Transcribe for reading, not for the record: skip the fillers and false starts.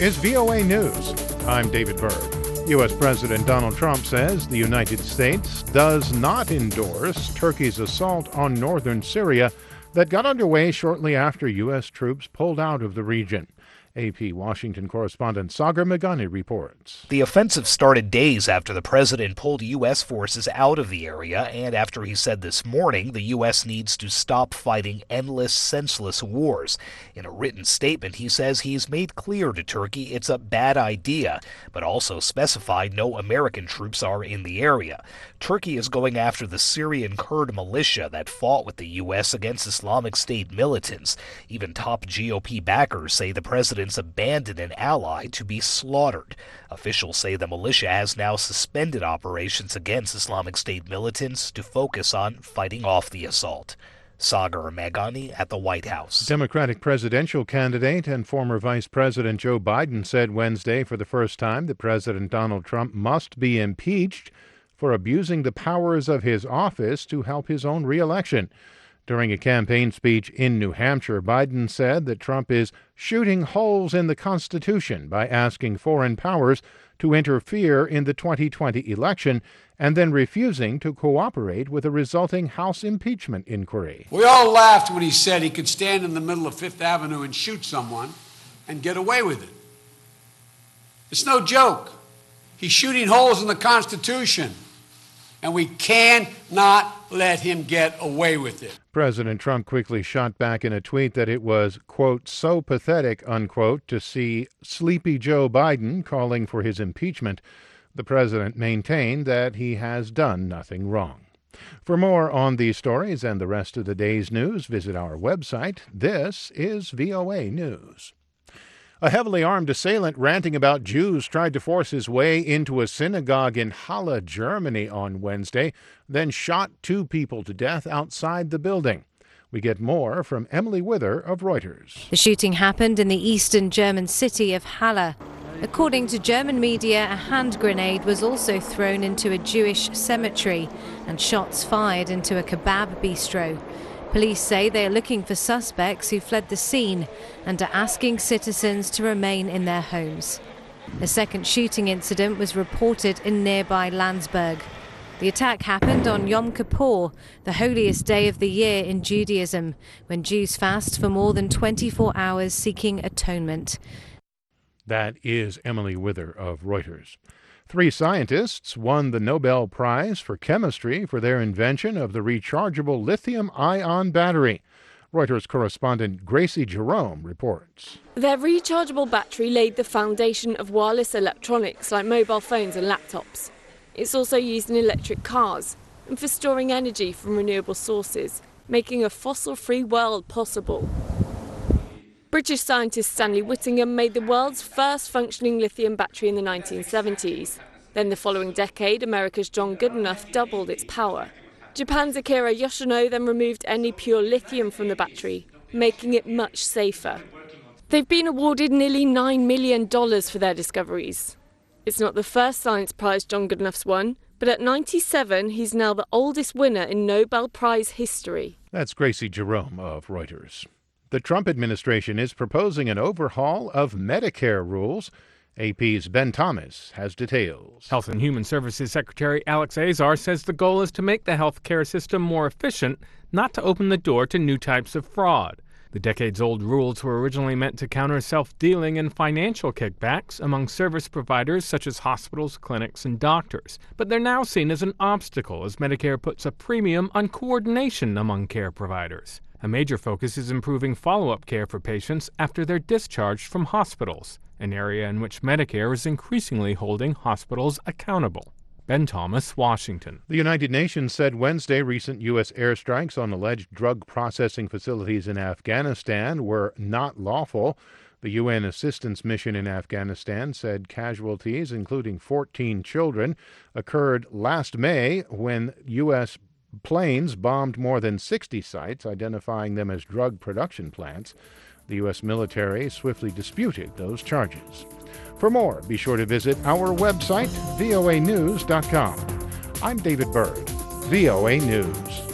is VOA News. I'm David Berg. U.S. President Donald Trump says the United States does not endorse Turkey's assault on northern Syria that got underway shortly after U.S. troops pulled out of the region. AP Washington correspondent Sagar Meghani reports. The offensive started days after the president pulled U.S. forces out of the area and after he said this morning the U.S. needs to stop fighting endless, senseless wars. In a written statement, he says he's made clear to Turkey it's a bad idea, but also specified no American troops are in the area. Turkey is going after the Syrian Kurd militia that fought with the U.S. against Islamic State militants. Even top GOP backers say the president abandoned an ally to be slaughtered. Officials say the militia has now suspended operations against Islamic State militants to focus on fighting off the assault. Sagar Meghani at the White House. Democratic presidential candidate and former Vice President Joe Biden said Wednesday for the first time that President Donald Trump must be impeached for abusing the powers of his office to help his own re-election. During a campaign speech in New Hampshire, Biden said that Trump is shooting holes in the Constitution by asking foreign powers to interfere in the 2020 election and then refusing to cooperate with a resulting House impeachment inquiry. We all laughed when he said he could stand in the middle of Fifth Avenue and shoot someone and get away with it. It's no joke. He's shooting holes in the Constitution, and we cannot let him get away with it. President Trump quickly shot back in a tweet that it was, quote, so pathetic, unquote, to see sleepy Joe Biden calling for his impeachment. The president maintained that he has done nothing wrong. For more on these stories and the rest of the day's news, visit our website. This is VOA News. A heavily armed assailant ranting about Jews tried to force his way into a synagogue in Halle, Germany on Wednesday, then shot 2 people to death outside the building. We get more from Emily Wither of Reuters. The shooting happened in the eastern German city of Halle. According to German media, a hand grenade was also thrown into a Jewish cemetery and shots fired into a kebab bistro. Police say they are looking for suspects who fled the scene and are asking citizens to remain in their homes. A second shooting incident was reported in nearby Landsberg. The attack happened on Yom Kippur, the holiest day of the year in Judaism, when Jews fast for more than 24 hours seeking atonement. That is Emily Wither of Reuters. 3 scientists won the Nobel Prize for Chemistry for their invention of the rechargeable lithium-ion battery. Reuters correspondent Gracie Jerome reports. Their rechargeable battery laid the foundation of wireless electronics like mobile phones and laptops. It's also used in electric cars and for storing energy from renewable sources, making a fossil-free world possible. British scientist Stanley Whittingham made the world's first functioning lithium battery in the 1970s. Then the following decade, America's John Goodenough doubled its power. Japan's Akira Yoshino then removed any pure lithium from the battery, making it much safer. They've been awarded nearly $9 million for their discoveries. It's not the first science prize John Goodenough's won, but at 97, he's now the oldest winner in Nobel Prize history. That's Gracie Jerome of Reuters. The Trump administration is proposing an overhaul of Medicare rules. AP's Ben Thomas has details. Health and Human Services Secretary Alex Azar says the goal is to make the health care system more efficient, not to open the door to new types of fraud. The decades-old rules were originally meant to counter self-dealing and financial kickbacks among service providers such as hospitals, clinics, and doctors. But they're now seen as an obstacle as Medicare puts a premium on coordination among care providers. A major focus is improving follow-up care for patients after they're discharged from hospitals, an area in which Medicare is increasingly holding hospitals accountable. Ben Thomas, Washington. The United Nations said Wednesday recent U.S. airstrikes on alleged drug processing facilities in Afghanistan were not lawful. The UN assistance mission in Afghanistan said casualties, including 14 children, occurred last May when U.S. planes bombed more than 60 sites, identifying them as drug production plants. The U.S. military swiftly disputed those charges. For more, be sure to visit our website, voanews.com. I'm David Berg, VOA News.